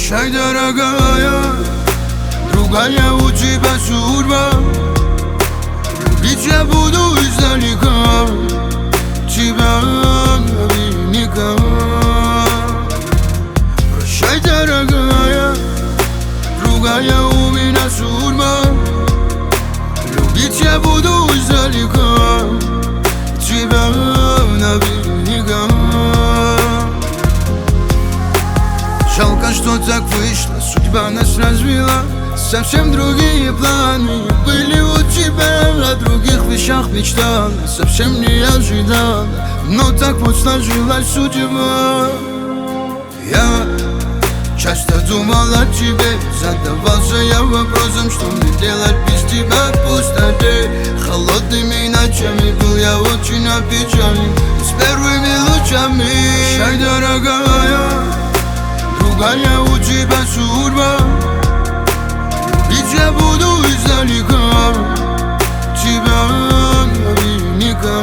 Прощай, дорогая, другая у тебя судьба. Любить я буду издалека, тебя наверняка. Прощай, дорогая, другая у меня судьба. Любить я буду издалека, тебя наверняка. Жалко, что так вышло, судьба нас развела. Совсем другие планы были у тебя, о других вещах мечтала. Совсем не ожидала, но так вот сложилась судьба. Я часто думал о тебе, задавался я вопросом, что мне делать без тебя в пустоте. Холодными ночами был я очень опечален с первыми лучами. Прощай, дорогая, другая у тебя судьба. Любить я буду издалека, тебя наверняка.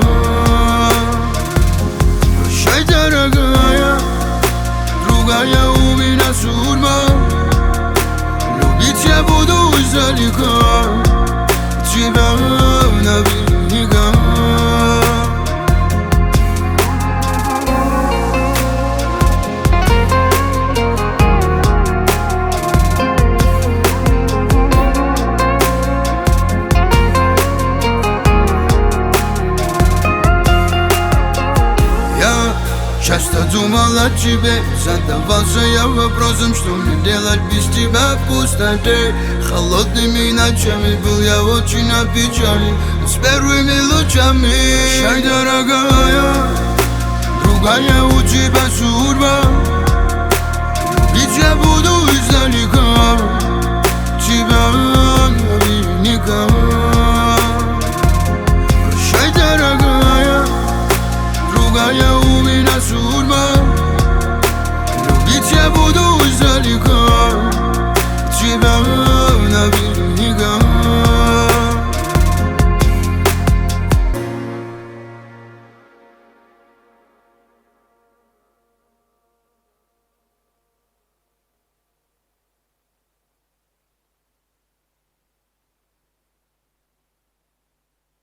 Прощай, дорогая, другая у меня судьба. Любить я буду издалека, тебя наверняка. Часто думал о тебе, задавался я вопросом, что мне делать без тебя в пустоте. Холодными ночами был я очень опечален с первыми лучами. Прощай, дорогая, другая у тебя судьба.